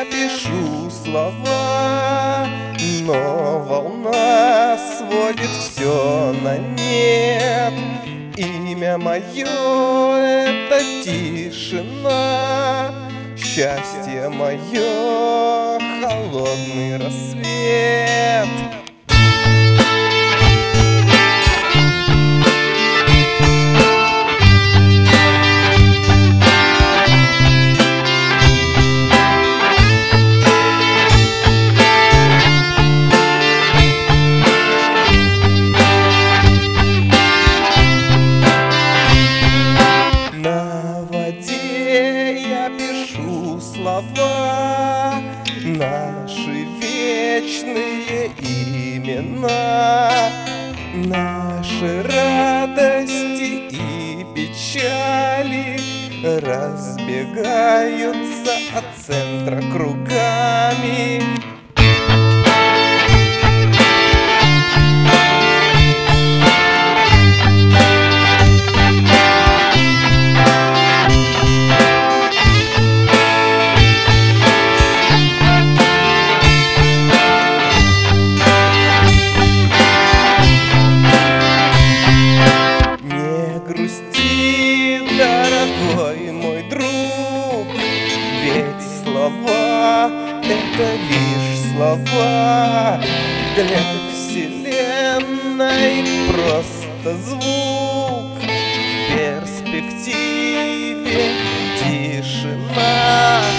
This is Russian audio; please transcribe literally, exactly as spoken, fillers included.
пишу слова, но волна сводит все на нет. Имя мое — это тишина, счастье мое — холодный рассвет. Я пишу слова, наши вечные имена, наши радости и печали разбегаются от центра кругами. Дорогой мой друг, ведь слова — это лишь слова, для вселенной просто звук. В перспективе тишина.